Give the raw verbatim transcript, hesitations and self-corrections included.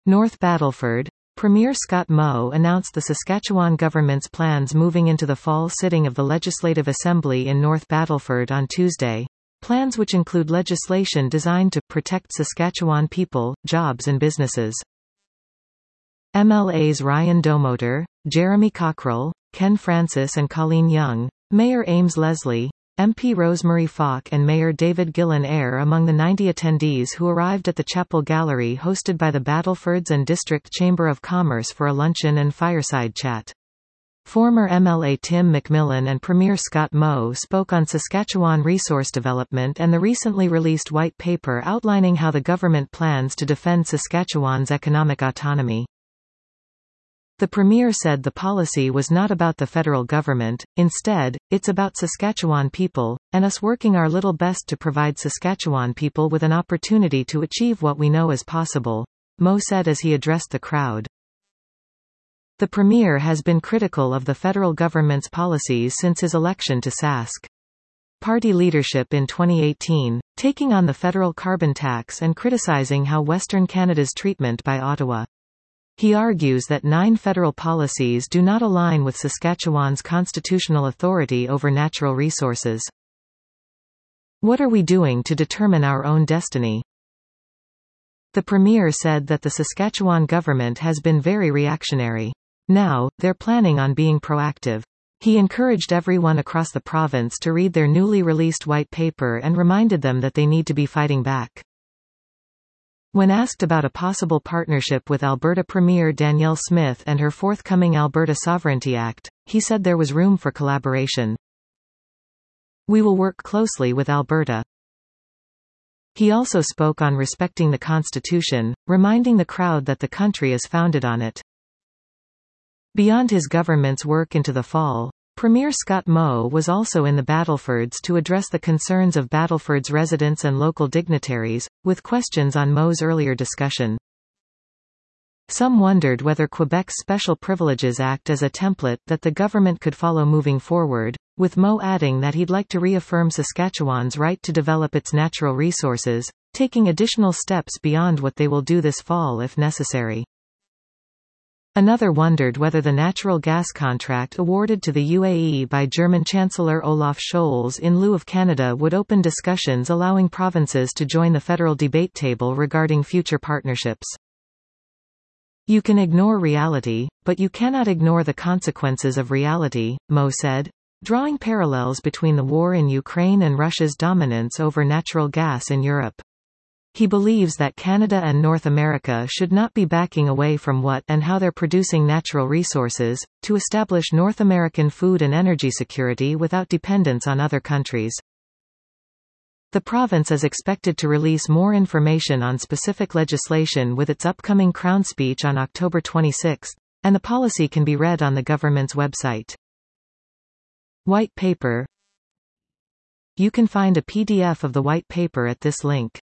North Battleford. Premier Scott Moe announced the Saskatchewan government's plans moving into the fall sitting of the Legislative Assembly in North Battleford on Tuesday. Plans which include legislation designed to protect Saskatchewan people, jobs and businesses. M L As Ryan Domoter, Jeremy Cockrell, Ken Francis and Colleen Young, Mayor Ames Leslie, M P Rosemary Falk and Mayor David Gillen are among the ninety attendees who arrived at the Chapel Gallery hosted by the Battlefords and District Chamber of Commerce for a luncheon and fireside chat. Former M L A Tim McMillan and Premier Scott Moe spoke on Saskatchewan resource development and the recently released white paper outlining how the government plans to defend Saskatchewan's economic autonomy. The Premier said the policy was not about the federal government, instead, it's about Saskatchewan people, and us working our little best to provide Saskatchewan people with an opportunity to achieve what we know is possible, Moe said as he addressed the crowd. The Premier has been critical of the federal government's policies since his election to Sask. Party leadership in twenty eighteen, taking on the federal carbon tax and criticizing how Western Canada's treatment by Ottawa. He argues that nine federal policies do not align with Saskatchewan's constitutional authority over natural resources. What are we doing to determine our own destiny? The Premier said that the Saskatchewan government has been very reactionary. Now, they're planning on being proactive. He encouraged everyone across the province to read their newly released white paper and reminded them that they need to be fighting back. When asked about a possible partnership with Alberta Premier Danielle Smith and her forthcoming Alberta Sovereignty Act, he said there was room for collaboration. We will work closely with Alberta. He also spoke on respecting the Constitution, reminding the crowd that the country is founded on it. Beyond his government's work into the fall, Premier Scott Moe was also in the Battlefords to address the concerns of Battlefords residents and local dignitaries, with questions on Moe's earlier discussion. Some wondered whether Quebec's Special Privileges Act as a template that the government could follow moving forward, with Moe adding that he'd like to reaffirm Saskatchewan's right to develop its natural resources, taking additional steps beyond what they will do this fall if necessary. Another wondered whether the natural gas contract awarded to the U A E by German Chancellor Olaf Scholz in lieu of Canada would open discussions allowing provinces to join the federal debate table regarding future partnerships. You can ignore reality, but you cannot ignore the consequences of reality, Moe said, drawing parallels between the war in Ukraine and Russia's dominance over natural gas in Europe. He believes that Canada and North America should not be backing away from what and how they're producing natural resources, to establish North American food and energy security without dependence on other countries. The province is expected to release more information on specific legislation with its upcoming Crown speech on October twenty-sixth, and the policy can be read on the government's website. White paper. You can find a P D F of the white paper at this link.